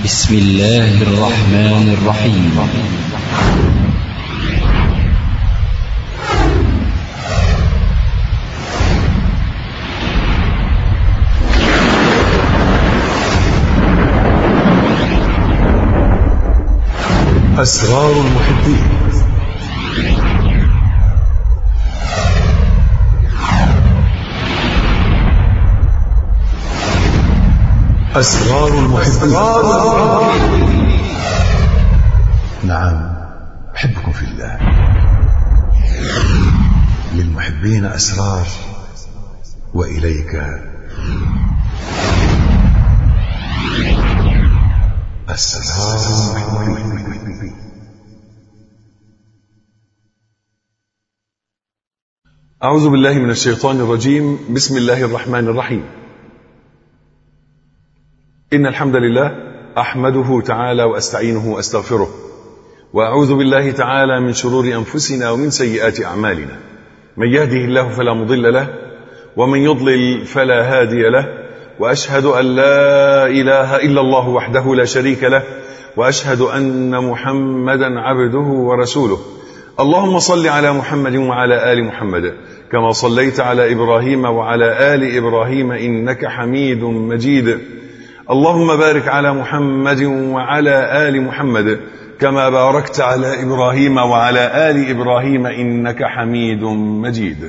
بسم الله الرحمن الرحيم. أسرار المحبين. أسرار المحبين. نعم، أحبكم في الله. للمحبين أسرار، وإليك أسرار المحبين. أعوذ بالله من الشيطان الرجيم. بسم الله الرحمن الرحيم. إن الحمد لله أحمده تعالى وأستعينه وأستغفره، وأعوذ بالله تعالى من شرور أنفسنا ومن سيئات أعمالنا. من يهده الله فلا مضل له، ومن يضلل فلا هادي له، وأشهد أن لا إله إلا الله وحده لا شريك له، وأشهد أن محمدا عبده ورسوله. اللهم صل على محمد وعلى آل محمد كما صليت على إبراهيم وعلى آل إبراهيم إنك حميد مجيد. اللهم بارك على محمد وعلى آل محمد كما باركت على إبراهيم وعلى آل إبراهيم إنك حميد مجيد.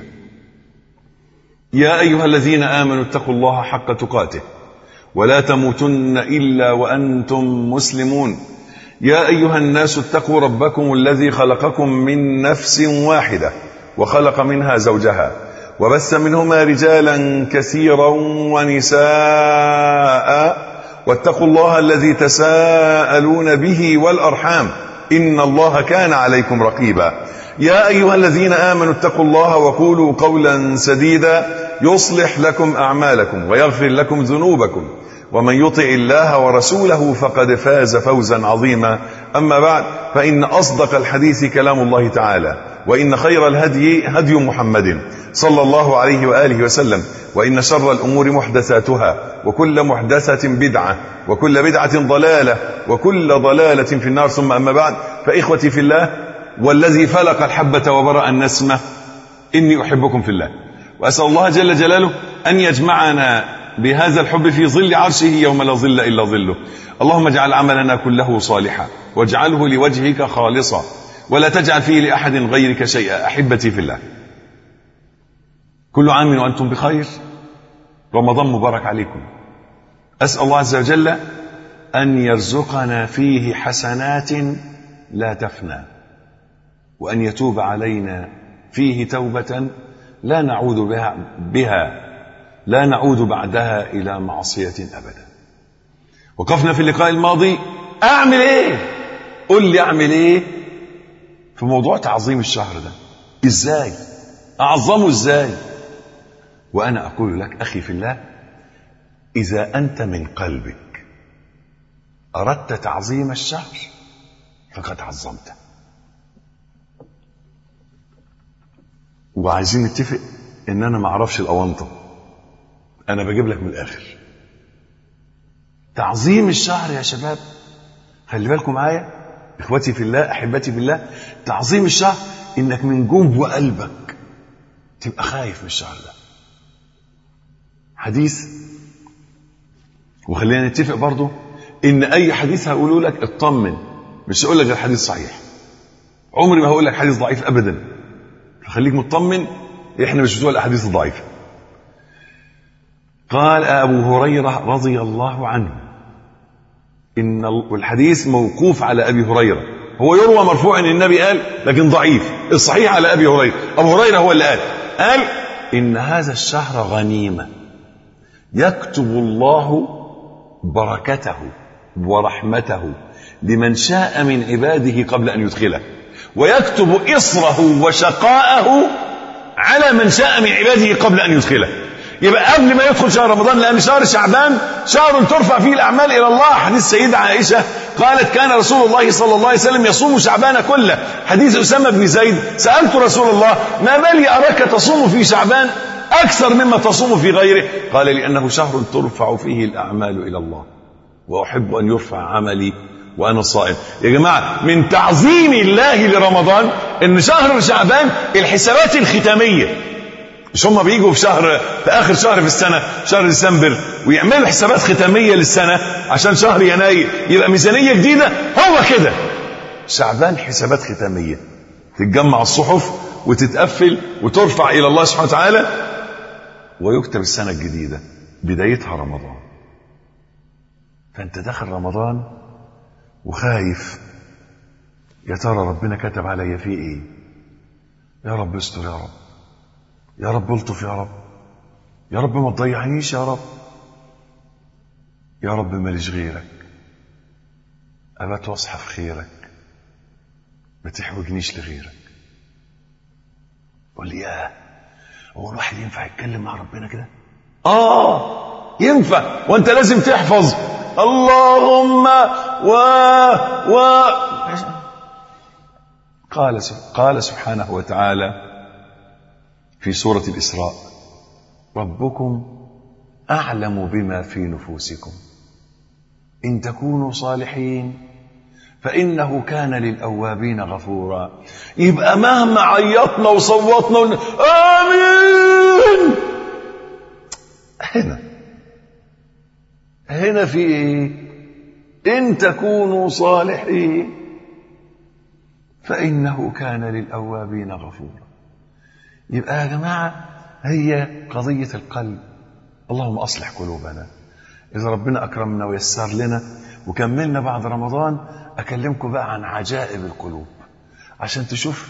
يا أيها الذين آمنوا اتقوا الله حق تقاته ولا تموتن إلا وأنتم مسلمون. يا أيها الناس اتقوا ربكم الذي خلقكم من نفس واحدة وخلق منها زوجها وبث منهما رجالا كثيرا ونساء، واتقوا الله الذي تساءلون به والأرحام إن الله كان عليكم رقيبا. يا أيها الذين آمنوا اتقوا الله وقولوا قولا سديدا يصلح لكم أعمالكم ويغفر لكم ذنوبكم، ومن يطع الله ورسوله فقد فاز فوزا عظيما. أما بعد، فإن أصدق الحديث كلام الله تعالى، وإن خير الهدي هدي محمد صلى الله عليه وآله وسلم، وإن شر الأمور محدثاتها، وكل محدثة بدعة، وكل بدعة ضلالة، وكل ضلالة في النار. ثم أما بعد، فإخوتي في الله، والذي فلق الحبة وبرأ النسمة، إني أحبكم في الله، وأسأل الله جل جلاله أن يجمعنا بهذا الحب في ظل عرشه يوم لا ظل إلا ظله. اللهم اجعل عملنا كله صالحا، واجعله لوجهك خالصا، ولا تجعل فيه لأحد غيرك شيئا. أحبتي في الله، كل عام وأنتم بخير. رمضان مبارك عليكم. أسأل الله عز وجل أن يرزقنا فيه حسنات لا تفنى، وأن يتوب علينا فيه توبة لا نعود بعدها إلى معصية أبدا. وقفنا في اللقاء الماضي أعمل إيه؟ قل لي أعمل إيه في موضوع تعظيم الشهر ده؟ إزاي أعظمه؟ إزاي؟ وأنا أقول لك أخي في الله، إذا أنت من قلبك أردت تعظيم الشهر فقد عظمته. وعايزين نتفق إن أنا ما أعرفش الأونطة، أنا بجيب لك من الآخر. تعظيم الشهر يا شباب، خلي بالكم معايا إخوتي في الله، أحبتي في الله. تعظيم الشهر إنك من جوه قلبك تبقى خايف من الشهر ده. حديث، وخلينا نتفق برضو إن أي حديث هقوله لك اطمن، مش هقول لك غير حديث صحيح. عمري ما هقول لك حديث ضعيف أبدا، فخليك مطمن، إحنا مش بتوع الأحاديث الضعيفة. قال أبو هريرة رضي الله عنه، والحديث موقوف على أبي هريرة، هو يروى مرفوعا إن النبي قال، لكن ضعيف. الصحيح على أبي هريرة، أبو هريرة هو اللي قال إن هذا الشهر غنيمة يكتب الله بركته ورحمته لمن شاء من عباده قبل أن يدخله، ويكتب إصره وشقاءه على من شاء من عباده قبل أن يدخله. يبقى قبل ما يدخل شهر رمضان، لأن شهر شعبان شهر ترفع فيه الأعمال إلى الله. حديث سيدة عائشة قالت كان رسول الله صلى الله عليه وسلم يصوم شعبان كله. حديث أسامة بن زيد سألت رسول الله ما بالي أراك تصوم في شعبان أكثر مما تصوم في غيره؟ قال لأنه شهر ترفع فيه الأعمال إلى الله. وأحب أن يرفع عملي وأنا صائم. يا جماعة من تعظيم الله لرمضان إن شهر شعبان الحسابات الختامية، مش هم بيجوا في آخر شهر في السنة شهر ديسمبر ويعملوا حسابات ختامية للسنة عشان شهر يناير يبقى ميزانية جديدة. هو كده شعبان حسابات ختامية، تتجمع الصحف وتتقفل وترفع إلى الله سبحانه وتعالى ويكتب السنة الجديدة بدايتها رمضان. فأنت داخل رمضان وخايف يا ترى ربنا كتب عليا فيه ايه؟ يا رب استر يا رب، يا رب الطف يا رب، يا رب ما تضيعنيش يا رب، يا رب ماليش غيرك، أبات واصحى في خيرك، ما تحوجنيش لغيرك. قول لي هو الواحد ينفع يتكلم مع ربنا كده؟ ينفع، وانت لازم تحفظ اللهم قال سبحانه وتعالى في سورة الإسراء: ربكم أعلم بما في نفوسكم إن تكونوا صالحين فإنه كان للأوابين غفورا. يبقى مهما عيطنا وصوتنا آمين، هنا في ايه؟ إن تكونوا صالحين فإنه كان للأوابين غفورا. يبقى يا جماعة هي قضية القلب. اللهم أصلح قلوبنا. إذا ربنا أكرمنا ويسر لنا وكملنا بعد رمضان أكلمكم بقى عن عجائب القلوب عشان تشوف.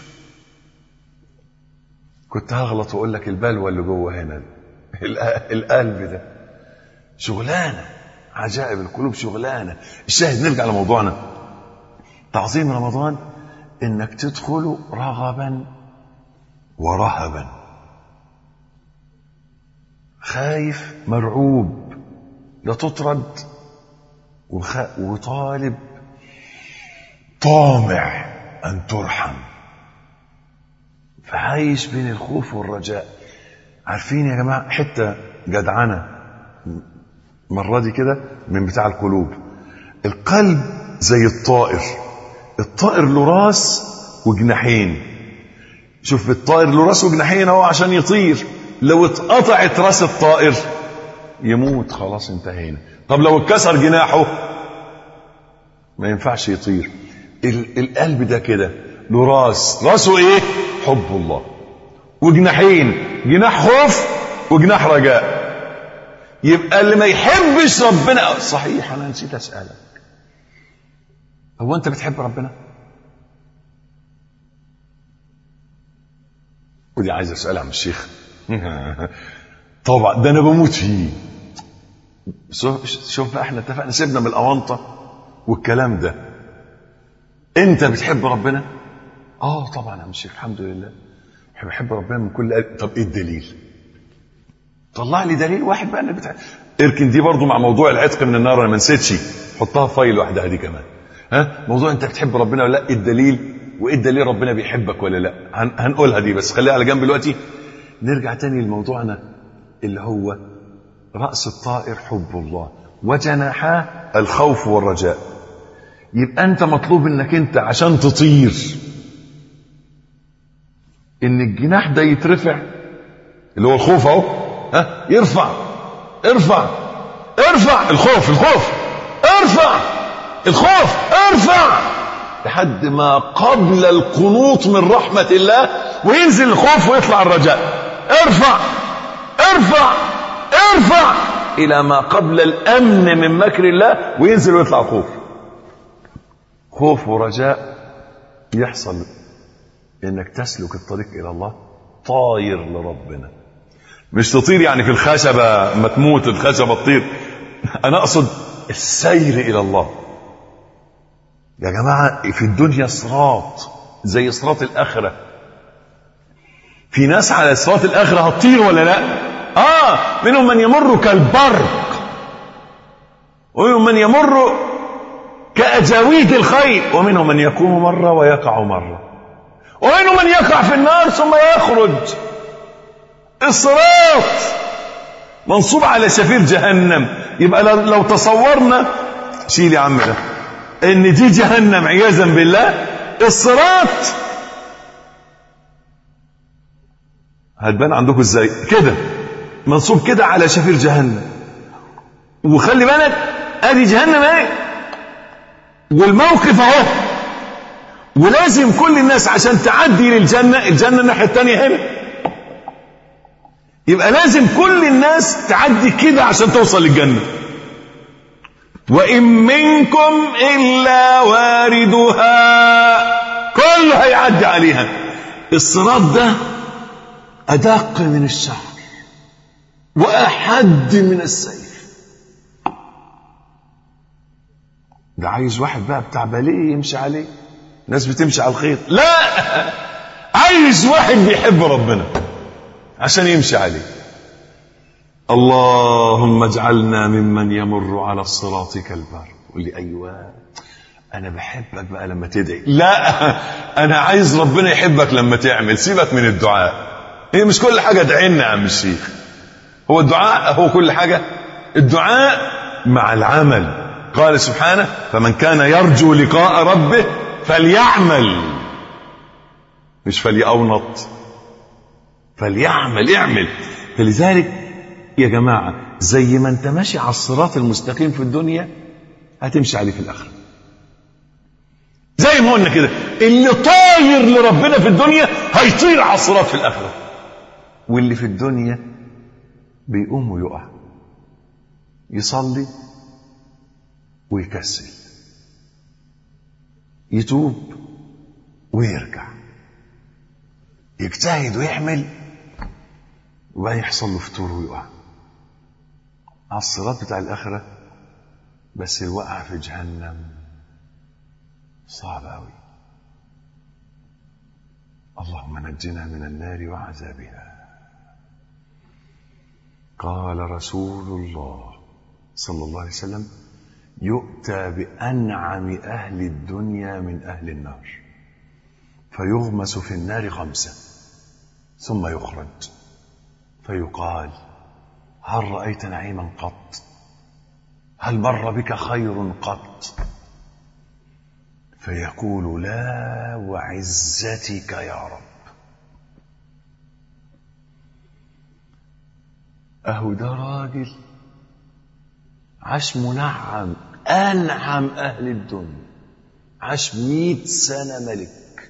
كنت هغلط وأقول لك البلوى اللي جوه هنا القلب ده شغلانة، عجائب القلوب شغلانة. الشاهد نرجع لموضوعنا. تعظيم رمضان إنك تدخل رغبا ورهبا، خايف مرعوب لا تطرد، وطالب طامع أن ترحم، فعايش بين الخوف والرجاء. عارفين يا جماعة حتة جدعنة مرة دي كده من بتاع القلوب. القلب زي الطائر له راس وجناحين. شوف الطائر له راس وجناحين اهو عشان يطير، لو اتقطعت راس الطائر يموت، خلاص انتهينا. طب لو اتكسر جناحه ما ينفعش يطير. القلب ده كده له راسه ايه؟ حب الله، وجناحين، جناح خوف وجناح رجاء. يبقى اللي ما يحبش ربنا، صحيح انا نسيت اسالك، هو انت بتحب ربنا؟ ودي عايز اسالها عن الشيخ. طبعا ده انا بموت فيه. شوف بقى احنا اتفقنا سيبنا من الاونطه والكلام ده. انت بتحب ربنا؟ طبعا يا عم الشيخ الحمد لله بحب ربنا من كل قلب. طب ايه الدليل؟ طلع لي دليل واحد بقى انك اركن دي برضو مع موضوع العتق من النار، انا ما نسيتش، حطها في فايل واحده دي كمان. موضوع انت بتحب ربنا ولا لا؟ الدليل، وايه الدليل ربنا بيحبك ولا لا؟ هنقولها دي بس خليها على جنب دلوقتي. نرجع تاني لموضوعنا اللي هو رأس الطائر حب الله وجناحاه الخوف والرجاء. يبقى انت مطلوب انك انت عشان تطير ان الجناح ده يترفع اللي هو الخوف اهو، يرفع الخوف ارفع الخوف لحد ما قبل القنوط من رحمة الله، وينزل الخوف ويطلع الرجاء. ارفع الى ما قبل الامن من مكر الله، وينزل ويطلع الخوف. خوف ورجاء يحصل انك تسلك الطريق الى الله طاير لربنا. مش تطير يعني في الخشبة ما تموت الخشبة تطير، انا اقصد السير الى الله. يا جماعة في الدنيا صراط زي صراط الاخرة. في ناس على صراط الاخرة هتطير ولا لا؟ منهم من يمر كالبرق، ومنهم من يمر كأجاويد الخيل، ومنهم من يقوم مرة ويقع مرة، ومنهم من يقع في النار ثم يخرج. الصراط منصوب على شفير جهنم. يبقى لو تصورنا شيل يا عم ده، ان دي جهنم عياذا بالله. الصراط هتبان عندكم ازاي؟ كده منصوب كده على شفير جهنم، وخلي بالك ادي جهنم اهي والموقف اهو، ولازم كل الناس عشان تعدي للجنة، الجنة الناحية التانية هنا، يبقى لازم كل الناس تعدي كده عشان توصل للجنة. وإن منكم إلا واردها، كله هيعدي عليها. الصراط ده أدق من الشعر وأحد من السيف. ده عايز واحد بقى بتاع باليه يمشي عليه، ناس بتمشي على الخيط، لا، عايز واحد بيحب ربنا عشان يمشي عليه. اللهم اجعلنا ممن يمر على الصراط كالبرق. قول لي ايوه انا بحبك بقى لما تدعي، لا انا عايز ربنا يحبك لما تعمل. سيبك من الدعاء، هي مش كل حاجه ادعينا يا عم الشيخ. هو الدعاء هو كل حاجه؟ الدعاء مع العمل. قال سبحانه فمن كان يرجو لقاء ربه فليعمل، مش فليأونط، فليعمل، اعمل. فلذلك يا جماعة زي ما انت ماشي على الصراط المستقيم في الدنيا هتمشي عليه في الآخرة. زي ما قلنا كده، اللي طاير لربنا في الدنيا هيطير على الصراط في الآخرة، واللي في الدنيا بيقوم ويقع، يصلي ويكسل، يتوب ويرجع، يجتهد ويعمل، وبقى يحصل له فتور ويقع على الصراط بتاع الآخرة. بس الوقع في جهنم صعب أوي. اللهم نجنا من النار وعذابها. قال رسول الله صلى الله عليه وسلم يؤتى بأنعم أهل الدنيا من أهل النار فيغمس في النار غمسة ثم يخرج فيقال هل رأيت نعيما قط؟ هل مر بك خير قط؟ فيقول لا وعزتك يا رب. أهو ده راجل عاش منعم، أنعم أهل الدنيا، عاش 100 سنة ملك،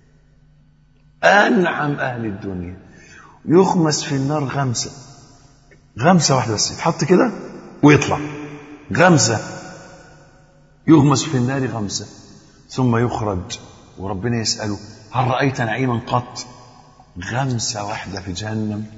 أنعم أهل الدنيا، يخمس في النار غمسة واحدة بس، يتحط كده ويطلع غمسة، يغمس في النار غمسة ثم يخرج وربنا يسأله هل رأيت نعيما قط؟ غمسة واحدة في جهنم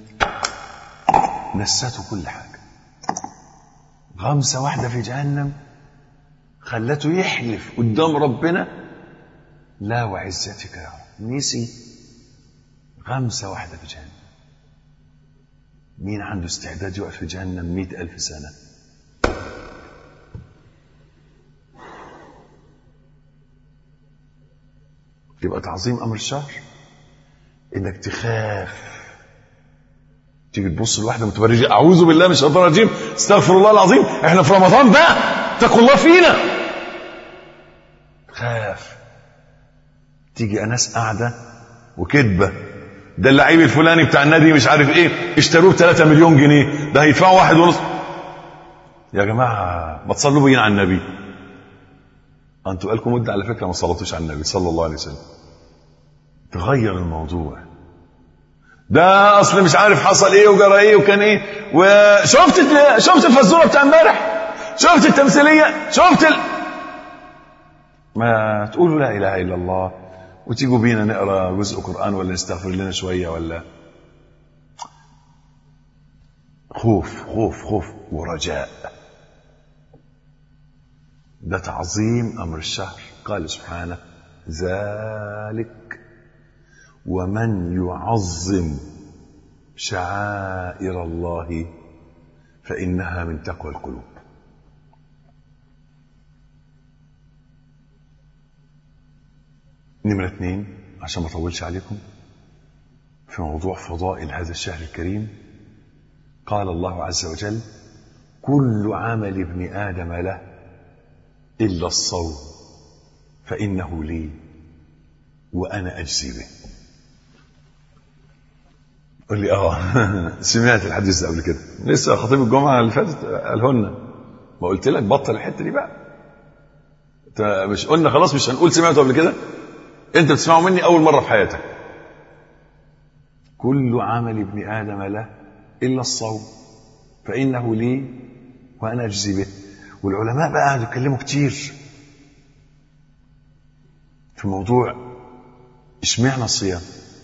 نسته كل حاجة. غمسة واحدة في جهنم خلته يحلف قدام ربنا لا وعزتك يا رب. نسي غمسة واحدة في جهنم. مين عنده استعداد يقف في جهنم 100,000 سنة؟ يبقى تعظيم أمر الشهر إنك تخاف. تيجي تبص لواحدة متبرجة، أعوذ بالله من الشيطان الرجيم، استغفر الله العظيم، إحنا في رمضان بقى، اتقوا الله فينا. خاف. تيجي أناس قاعدة وكذبة، ده اللعيب الفلاني بتاع النادي مش عارف ايه اشتروه ب3 مليون جنيه، ده هيدفعوا 1.5. يا جماعة ما تصلوا بينا على النبي. انتوا قالكم مدة على فكرة ما صلتوش على النبي صلى الله عليه وسلم. تغير الموضوع. ده اصل مش عارف حصل ايه وجرى ايه وكان ايه، وشفت الفزورة بتاع امبارح، شفت التمثيلية، ما تقولوا لا اله الا الله وتيجوا بينا نقرأ جزء قرآن ولا نستغفر لنا شوية ولا. خوف خوف خوف ورجاء. ده تعظيم أمر الشهر. قال سبحانه ذلك ومن يعظم شعائر الله فإنها من تقوى القلوب. نمرة 2 عشان ما أطولش عليكم في موضوع فضائل هذا الشهر الكريم. قال الله عز وجل كل عمل ابن آدم له إلا الصوم فإنه لي وأنا أجزي به. قل لي سمعت الحديث ده قبل كده، لسه خطيب الجمعة اللي فاتت قالهن. ما قلت لك بطل الحتة دي بقى، مش قلنا خلاص مش هنقول سمعته قبل كده؟ انت بتسمعه مني أول مرة في حياتك. كل عمل ابن آدم له إلا الصوم فإنه لي وأنا أجزي به. والعلماء بقى قعدوا يتكلموا كتير في موضوع اشمعنى الصيام،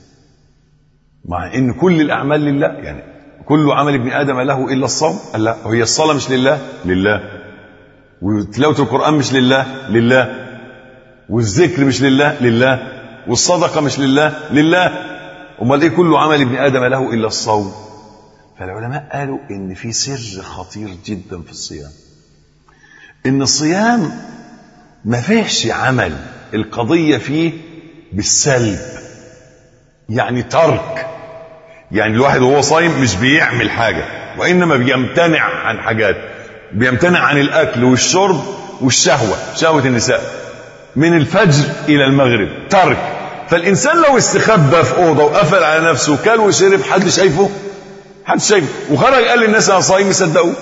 مع ان كل الاعمال لله. يعني كل عمل ابن ادم له الا الصوم. قال لا، هي الصلاه مش لله، وتلاوه القران مش لله، والذكر مش لله، والصدقه مش لله. امال ايه كل عمل ابن ادم له الا الصوم؟ فالعلماء قالوا ان في سر خطير جدا في الصيام، ان الصيام ما فيهش عمل، القضيه فيه بالسلب، يعني ترك. يعني الواحد وهو صايم مش بيعمل حاجة، وإنما بيمتنع عن حاجات، بيمتنع عن الأكل والشرب والشهوة، شهوة النساء، من الفجر إلى المغرب، ترك. فالإنسان لو استخبى في أوضة وقفل على نفسه وكل وشرب، حد شايفه؟ وخرج قال للناس أنا صايم، يصدقوه.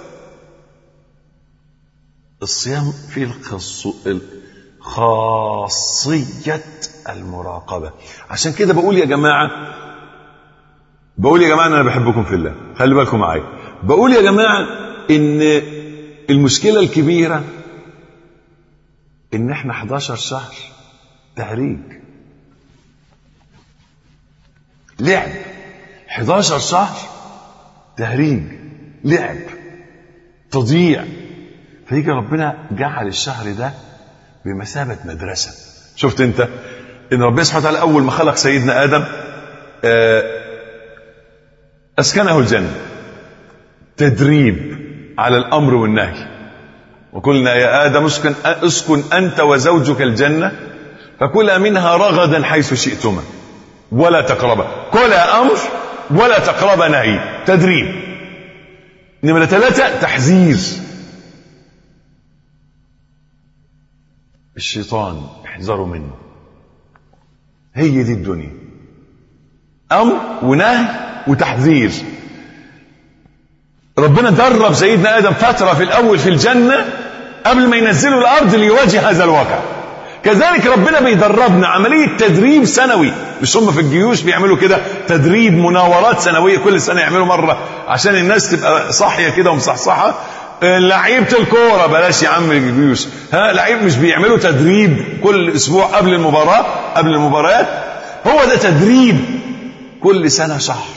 الصيام فيه خاصية المراقبة. عشان كده بقول يا جماعة أنا بحبكم في الله، خلي بالكم معايا. بقول يا جماعة إن المشكلة الكبيرة إن إحنا 11 شهر تهريج، لعب. 11 شهر تهريج، لعب، تضييع. فيجي ربنا جعل الشهر ده بمثابة مدرسة. شفت انت ان ربنا سبحانه وتعالى اول ما خلق سيدنا ادم اسكنه الجنة، تدريب على الامر والنهي. وقلنا يا ادم اسكن انت وزوجك الجنة فكلا منها رغدا حيث شئتما ولا تقربا، كلا امر ولا تقربا نهي، تدريب. نمرة 3 تحذير. الشيطان احذروا منه، هي دي الدنيا، امر ونهي وتحذير. ربنا درب سيدنا ادم فتره في الاول في الجنه قبل ما ينزله الارض ليواجه هذا الواقع. كذلك ربنا بيدربنا عمليه تدريب سنوي. مش هم في الجيوش بيعملوا كده تدريب، مناورات سنويه كل سنه يعملوا مره عشان الناس تبقى صاحيه كده ومصحصحه. لعيبه الكوره بلاش يا عم الجيوش، لعيب مش بيعملوا تدريب كل اسبوع قبل المباريات؟ هو ده تدريب كل سنه شهر.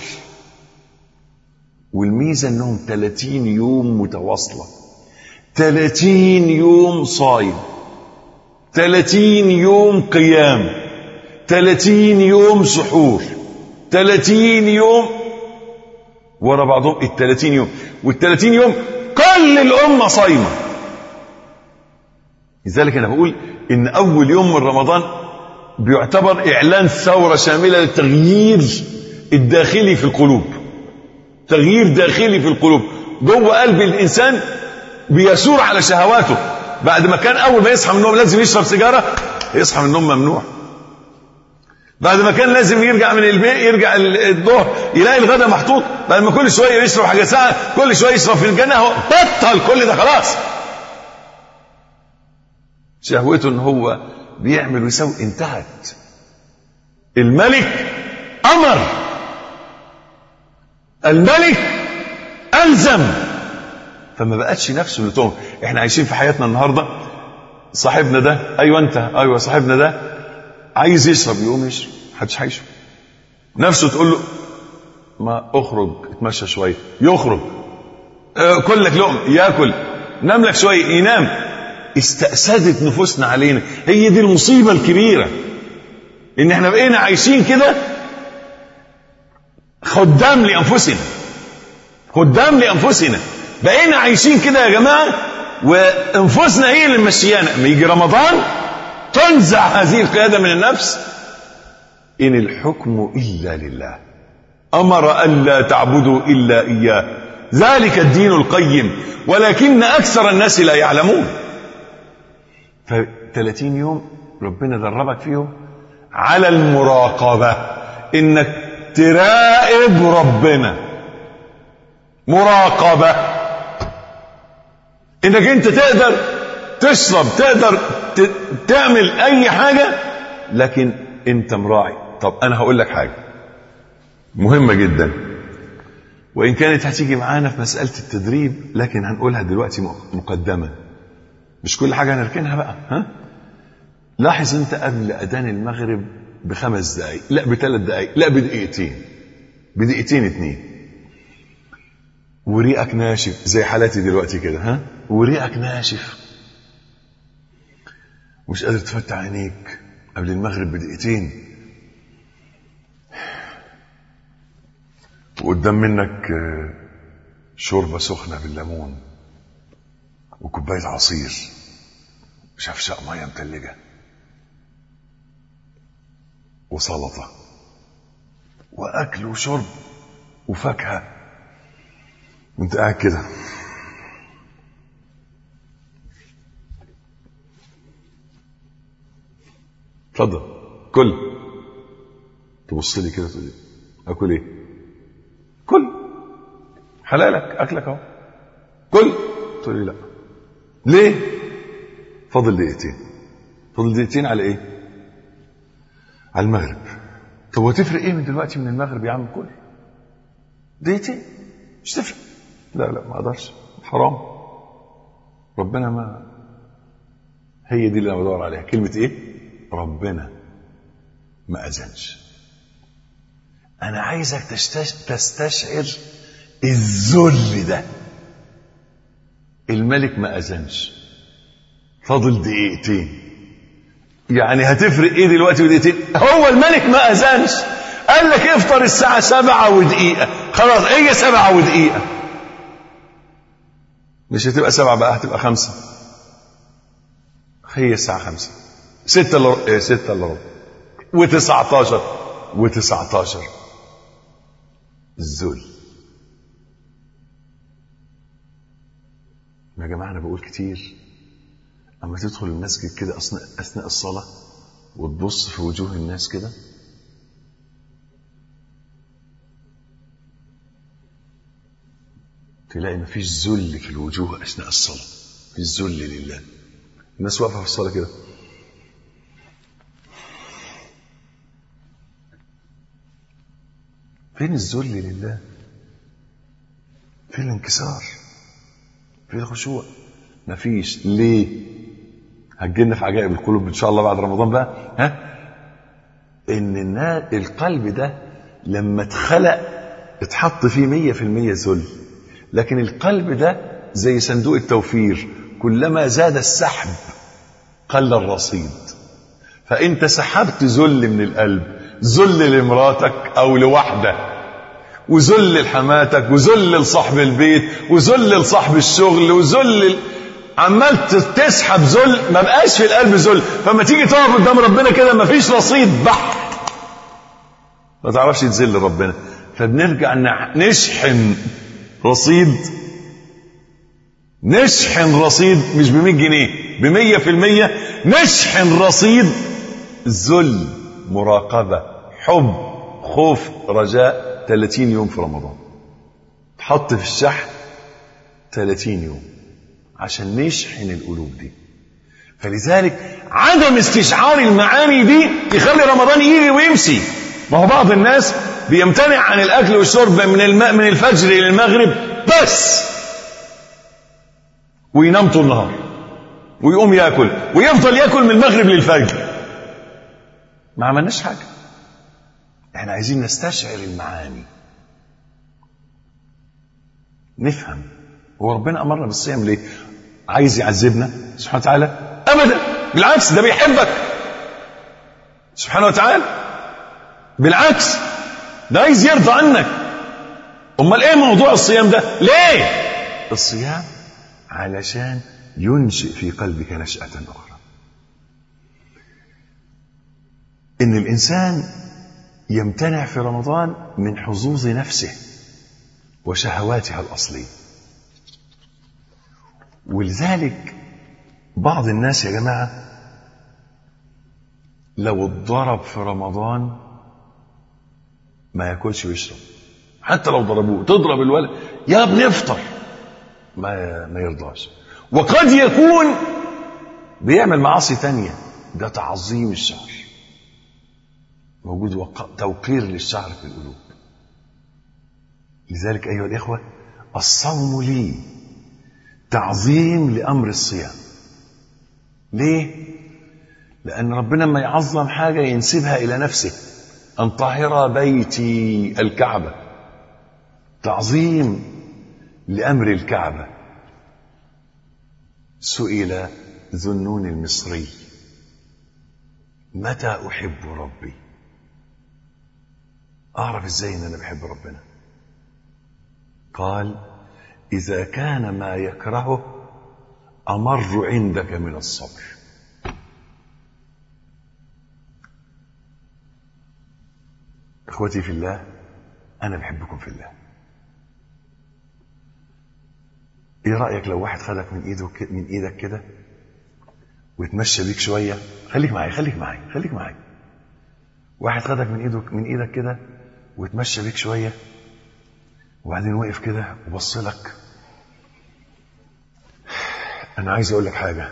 والميزه انهم 30 يوم متواصله، 30 يوم صايم، 30 يوم قيام، 30 يوم سحور، 30 يوم ورا بعضهم. ال30 يوم وال30 يوم كل الأمة صايمة. لذلك أنا بقول إن أول يوم من رمضان بيعتبر إعلان ثورة شاملة للتغيير الداخلي في القلوب، تغيير داخلي في القلوب. جوه قلب الإنسان بيسور على شهواته. بعد ما كان أول ما يصحى من النوم لازم يشرب سيجارة، يصحى من النوم ممنوع. بعد ما كان لازم يرجع من البيت، يرجع الظهر يلاقي الغداء محطوط، بعد ما كل شويه يشرب حاجه ساعه، كل شويه يشرب في الجنه، هو بطل كل ده خلاص. شهوته ان هو بيعمل ويسوي انتهت. الملك امر، الملك الزم، فما بقتش نفسه اللي تؤمر. احنا عايشين في حياتنا النهارده صاحبنا ده، ايوه انت، ايوه صاحبنا ده عايز يشرب، يقوم يشرب، محدش هيشرب. نفسه تقول له ما اخرج اتمشى شويه، يخرج. كل لك لقمه ياكل، نام لك شويه ينام. استأسدت نفوسنا علينا. هي دي المصيبه الكبيره، ان احنا بقينا عايشين كده خدام لانفسنا. بقينا عايشين كده يا جماعه، وانفسنا هي اللي ماشيانا. لما يجي رمضان تنزع هذه القيادة من النفس. إن الحكم إلا لله، أمر ألا تعبدوا إلا إياه، ذلك الدين القيم ولكن أكثر الناس لا يعلمون. ف30 يوم ربنا دربك فيهم على المراقبة، انك تراقب ربنا. مراقبة انك انت تقدر تشرب، تقدر تعمل اي حاجة، لكن انت مراعي. طب انا هقول لك حاجة مهمة جدا، وان كانت هتيجي معانا في مسألة التدريب، لكن هنقولها دلوقتي مقدمة، مش كل حاجة هنركنها بقى. ها، لاحظ انت قبل اذان المغرب ب5 دقايق، لا ب3 دقايق، لا بدقيقتين 2، وريقك ناشف زي حالاتي دلوقتي كده. ها، وريقك ناشف مش قادر تفتح عينيك قبل المغرب بدقيقتين، وقدام منك شوربة سخنة بالليمون وكوباية عصير وشفشق مية متلجة وسلطة وأكل وشرب وفاكهة، وانت قاعد كده اتفضل كل، تبص لي كده تقول لي اكل ايه؟ كل، حلالك اكلك اهو، كل. تقول لي لا. ليه؟ فاضل دقيقتين على ايه؟ على المغرب. طب وتفرق ايه من دلوقتي من المغرب يا عم؟ كل دقيقتين مش تفرق. لا ما اقدرش، حرام، ربنا ما، هي دي اللي انا بدور عليها، كلمة ايه؟ ربنا ما اذنش. انا عايزك تستشعر الذل ده. الملك ما اذنش، فاضل دقيقتين، يعني هتفرق ايه دلوقتي ودقيقتين؟ هو الملك ما اذنش، قال لك افطر الساعة 7 ودقيقة، خلاص هي 7 ودقيقة، مش هتبقى 7 بقى، هتبقى 5. هي الساعة 5، 6 الا ربع و19 الذل. يا جماعة أنا بقول كتير، أما تدخل المسجد كده أثناء الصلاة وتبص في وجوه الناس كده، تلاقي مفيش ذل في الوجوه أثناء الصلاة، في الذل لله. الناس واقفة في الصلاة كده، فين الذل لله؟ فين الانكسار؟ فين الخشوع؟ مفيش. ليه؟ هتجيلنا في عجائب القلوب ان شاء الله بعد رمضان بقى. ها، ان القلب ده لما اتخلق اتحط فيه 100% ذل، لكن القلب ده زي صندوق التوفير، كلما زاد السحب قل الرصيد. فانت سحبت ذل من القلب، ذل لمراتك او لوحده، وذل لحماتك، وذل لصاحب البيت، وذل لصاحب الشغل، وذل عمال تسحب ذل، ما بقاش في القلب ذل. فما تيجي تقف قدام ربنا كده ما فيش رصيد بحت، ما تعرفش تذل ربنا. فبنرجع نشحن رصيد، مش ب100 جنيه، ب100%، نشحن رصيد ذل، مراقبة، حب، خوف، رجاء. 30 يوم في رمضان تحط في الشحن 30 يوم عشان نشحن القلوب دي. فلذلك عدم استشعار المعاني دي يخلي رمضان يجي ويمشي. ما هو بعض الناس بيمتنع عن الاكل والشرب من الفجر الى المغرب بس، وينام طول النهار ويقوم ياكل ويفضل ياكل من المغرب للفجر. ما عملناش حاجه. احنا عايزين نستشعر المعاني، نفهم هو ربنا امرنا بالصيام ليه؟ عايز يعذبنا سبحانه وتعالى؟ ابدا، بالعكس، ده بيحبك سبحانه وتعالى، بالعكس ده عايز يرضى عنك. امال ايه موضوع الصيام ده؟ ليه الصيام؟ علشان ينشئ في قلبك نشأة اخرى. ان الانسان يمتنع في رمضان من حظوظ نفسه وشهواتها الأصلية. ولذلك بعض الناس يا جماعة لو اتضرب في رمضان ما ياكلش ويشرب، حتى لو ضربوه تضرب الولد يا ابني افطر ما يرضاش. وقد يكون بيعمل معاصي تانية، ده تعظيم الشهر، موجود توقير للشهر في القلوب. لذلك أيها الإخوة الصوم لي تعظيم لأمر الصيام. ليه؟ لأن ربنا لما يعظم حاجة ينسبها إلى نفسه، أن طهر بيتي الكعبة، تعظيم لأمر الكعبة. سئل ذو النون المصري متى أحب ربي؟ أعرف إزاي إن أنا بحب ربنا؟ قال إذا كان ما يكرهه أمر عندك من الصبر. إخوتي في الله، أنا بحبكم في الله. إيه رأيك لو واحد خدك من إيدك كده ويتمشى بيك شوية؟ خليك معي. واحد خدك من إيدك كده ويتمشى بيك شوية، وبعدين وقف كده وبص لك. أنا عايز أقول لك حاجة،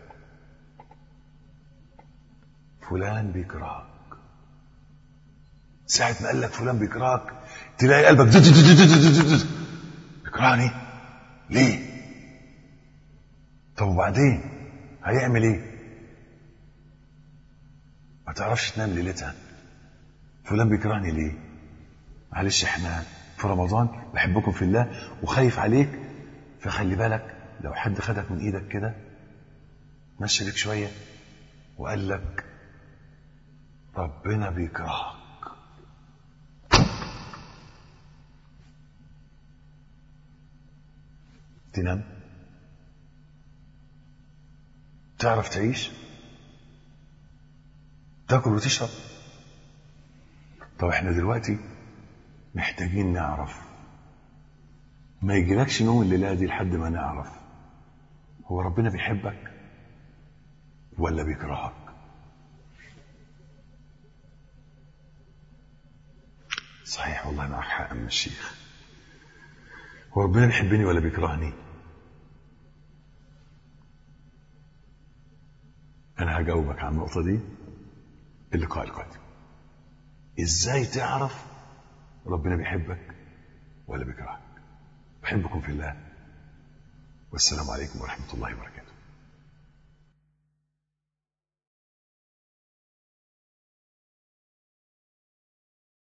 فلان بيكرهك. ساعة ما قال لك فلان بيكرهك تلاقي قلبك بيكرهني ليه؟ طب وبعدين هيعمل ايه؟ ما تعرفش تنام ليلتها. فلان بيكرهني ليه؟ معلش احنا في رمضان بحبكم في الله وخايف عليك، فخلي بالك لو حد خدك من ايدك كده مشي بيك شوية وقال لك ربنا بيكرهك، تنام؟ تعرف تعيش؟ تاكل وتشرب؟ طب احنا دلوقتي محتاجين نعرف، ما يجيلكش نوم الليلة دي لحد ما نعرف هو ربنا بيحبك ولا بيكرهك. صحيح والله معك حق من الشيخ، هو ربنا بيحبني ولا بيكرهني؟ أنا هجاوبك عن النقطة دي اللقاء القادم. إزاي تعرف ربنا بيحبك ولا بيكرهك؟ بحبكم في الله، والسلام عليكم ورحمة الله وبركاته.